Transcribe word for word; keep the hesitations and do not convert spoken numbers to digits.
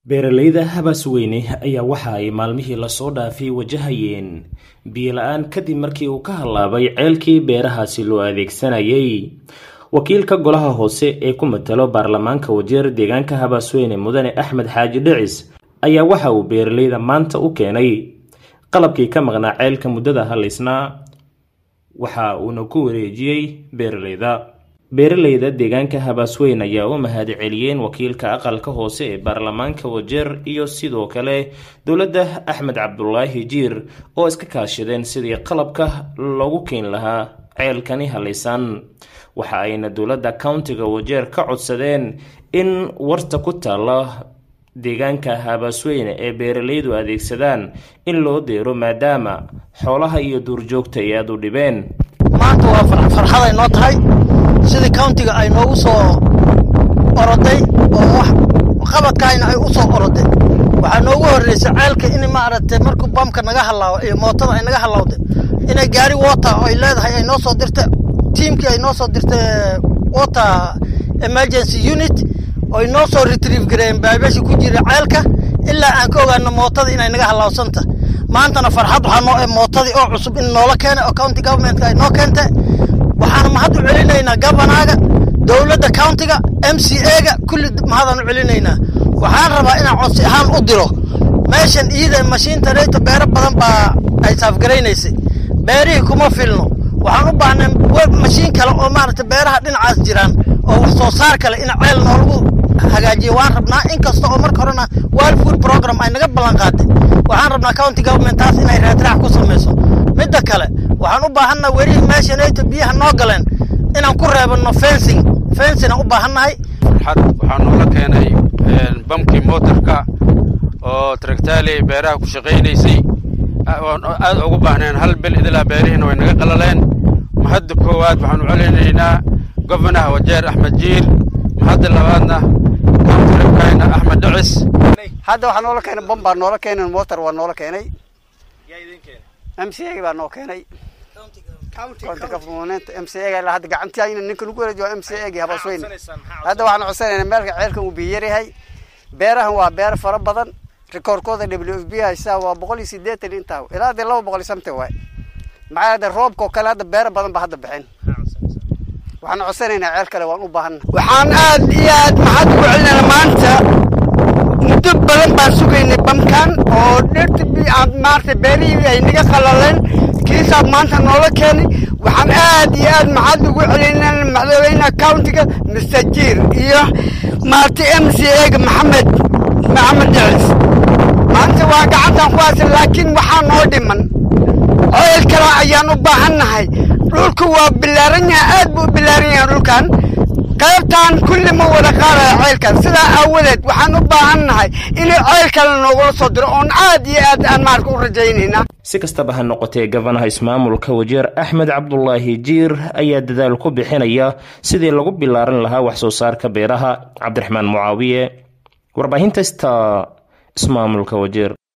beeralayda Habasweyne ayaa waxa ay maalmihii la soo dhaafay wajahayeen biyo la'aan kadib markii uu ka halaabay ceelkii beerahaasi loo adeegsanayay. wakiilka golaha hoose ee ku matalo baarlamaanka Wajeer deegaanka Habasweyne mudane Axmed Xaaji Dhicis ayaa waxa uu beeralayda maanta u keenay qalabkii ka maqnaa ceelka muddada haleysnaa, waxa uuna ku wareejiyay beeralayda. beeralayda deegaanka Habasweyne ayaa u mahad celiyeen wakiilka aqalka hoose ee baarlamaanka Wajeer iyo sidoo kale dowladda Axmed Cabdullaahi Jiir oo iska kaashadeen sidii qalabka loogu keen lahaa ceelkani haleysan. waxa ayna dowladda countiga Wajeer ka codsadeen in warta ku taala deegaanka Habasweyne ee beeralaydu adeegsadaan in loo deero maadaama xoolaha iyo duurjoogta ay aad u dhibeen. maanta waa farxad ay noo tahay sidii countiga ay noogu soo oroday oo wax qabadkaayna ay u soo oroday. waxa noogu horeysay ceelka in ma aragtay markuu bamka naga halaawo iyo mootada ay naga halawday inay gaari water ay leedahay ay noo soo dirtay teamki ay noo soo dirtay water emergency unit oo noo soo retrieve gareeyeen baabashi ku jira ceelka ilaa aan ka ogaano mootada inay naga halaawsanta. maantana farxad waxa noo ee mootadii oo cusub in noola keenay oo county government ay noo keentay. waxaan mahad u celinaynaa governaga, dowladda countiga, M C A-ga kulli mahad u celinaynaa. waxaan rabaa inaan codsi ahaan u diro meeshan iyada mashiinta reeyta beero badan baa ay saafgareynaysay, beerihii kuma filno. waxaan u baahnaa mashiin kale oo maaragtay beeraha dhinacaas jiraan oo wax soo saar kale in ceel noolagu hagaajiyo waan rabnaa. inkasta oo marka horena World Food Program ay naga ballan qaaday, waxaan rabnaa county government taas inay raadraac ku sameeyso. midda kale waxaan u baahanaa warihi meeshan ay biyaha noo galeen inaan ku reebano fencing fencing u baahanahay. farxad waxaan noola keenay bamkii motorka oo tractale beeraha ku shaqeynaysay aad ugu baahneen hal bil idilaa beerihiina way naga qalaleen. mahad koowaad waxaan u celinaynaa governaha Wajeer Axmed Jiir, mahad labaadna county-kayna Axmed Dhicis. hadda waxaan noola keenay bam baa noola keenay motor waa noola keenay yaa idin keenay M C A baa noo keenay county government M C A la hadda gacantii in ninka lagu wareejiyo M C A ga Habasweyne. hadda waxaan codsanaynaa meelka ceelkan uu biyo yahay, beerahan waa beer fara badan, rikoorkooda W F P haysa waa boqol iyo siddeetan inta ilaa laba boqol iyo something way. maxaa roobka kale hadda beer badan ba hadda bixin. waxaan codsanaynaa ceel kale waan u baahan. waxaan aad iyo aad mahad ugu celinaynaa maanta muddo badan baan sugaynay bamkan oo dhirta aad maartay beerihii ay naga qalaleen kiisaab maanta noola keenay. waxaan aad iyo aad mahad ugu celinaynaa madaxweynaha countiga Mister Jiir iyo maartay M C A-ga Maxamed Maxamed Dhicis. maanta waa gacantan ku haysan laakiin waxaa noo dhiman ceel kale ayaan u baahannahay. dhulku waa bilaaran yahay, aad buu bilaaran yahay dhulkan. qaybtan kulli ma wada qaadayo ceelkan, sidaa aawadeed waxaan u baahannahay in ceel kale noogula soo diro oon aad iyo aad aan maarka u rajaynayna. si kastaba ha noqotee gavanaha ismaamulka Wajeer Axmed Cabdullaahi Jiir ayaa dadaal ku bixinaya sidii lagu bilaaran lahaa wax soo saarka beeraha. Cabdiraxmaan Mucaawiye, warbaahinta ismaamulka Wajeer.